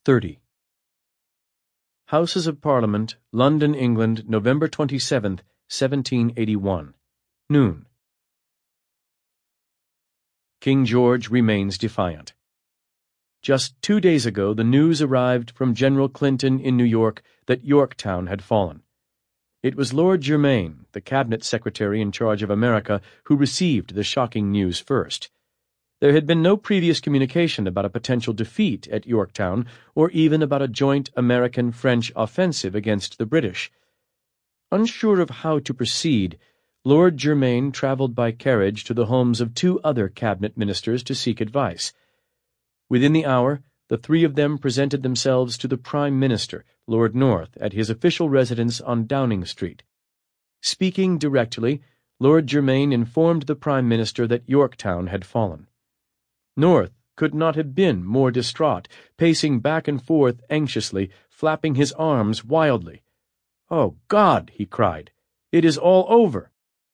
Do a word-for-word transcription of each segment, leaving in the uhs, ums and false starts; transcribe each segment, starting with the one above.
thirty. Houses of Parliament, London, England, November twenty-seventh, seventeen eighty-one. Noon. King George remains defiant. Just two days ago the news arrived from General Clinton in New York that Yorktown had fallen. It was Lord Germain, the cabinet secretary in charge of America, who received the shocking news first. There had been no previous communication about a potential defeat at Yorktown, or even about a joint American-French offensive against the British. Unsure of how to proceed, Lord Germain travelled by carriage to the homes of two other cabinet ministers to seek advice. Within the hour, the three of them presented themselves to the Prime Minister, Lord North, at his official residence on Downing Street. Speaking directly, Lord Germain informed the Prime Minister that Yorktown had fallen. North could not have been more distraught, pacing back and forth anxiously, flapping his arms wildly. "Oh, God!" he cried. "It is all over!"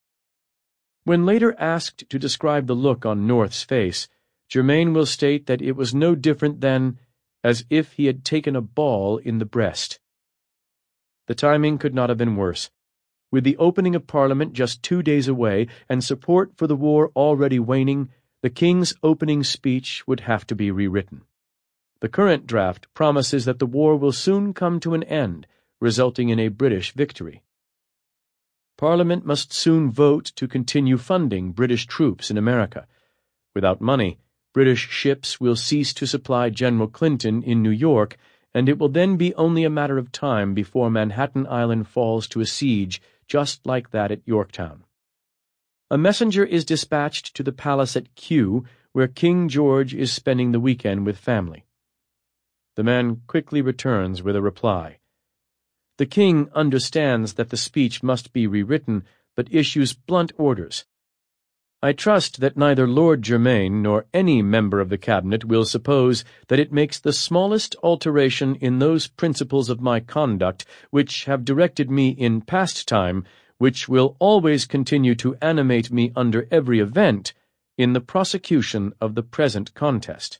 When later asked to describe the look on North's face, Germain will state that it was no different than as if he had taken a ball in the breast. The timing could not have been worse. With the opening of Parliament just two days away and support for the war already waning, the King's opening speech would have to be rewritten. The current draft promises that the war will soon come to an end, resulting in a British victory. Parliament must soon vote to continue funding British troops in America. Without money, British ships will cease to supply General Clinton in New York, and it will then be only a matter of time before Manhattan Island falls to a siege just like that at Yorktown. A messenger is dispatched to the palace at Kew, where King George is spending the weekend with family. The man quickly returns with a reply. The king understands that the speech must be rewritten, but issues blunt orders. I trust that neither Lord Germain nor any member of the cabinet will suppose that it makes the smallest alteration in those principles of my conduct which have directed me in past time, which will always continue to animate me under every event, in the prosecution of the present contest.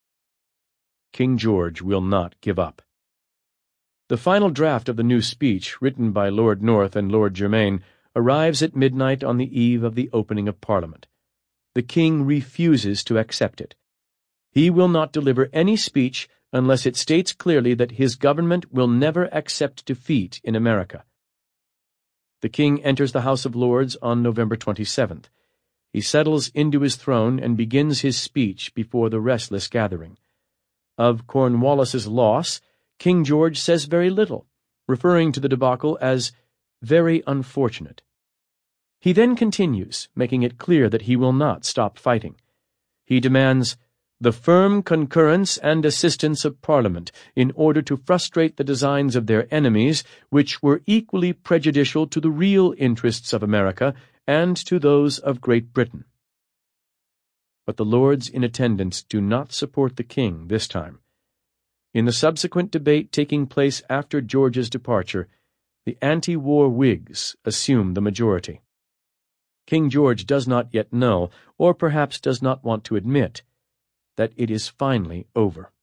King George will not give up. The final draft of the new speech, written by Lord North and Lord Germain, arrives at midnight on the eve of the opening of Parliament. The King refuses to accept it. He will not deliver any speech unless it states clearly that his government will never accept defeat in America. The King enters the House of Lords on November twenty-seventh. He settles into his throne and begins his speech before the restless gathering. Of Cornwallis's loss, King George says very little, referring to the debacle as very unfortunate. He then continues, making it clear that he will not stop fighting. He demands the firm concurrence and assistance of Parliament in order to frustrate the designs of their enemies, which were equally prejudicial to the real interests of America and to those of Great Britain. But the lords in attendance do not support the king this time. In the subsequent debate taking place after George's departure, the anti-war Whigs assume the majority. King George does not yet know, or perhaps does not want to admit, that it is finally over.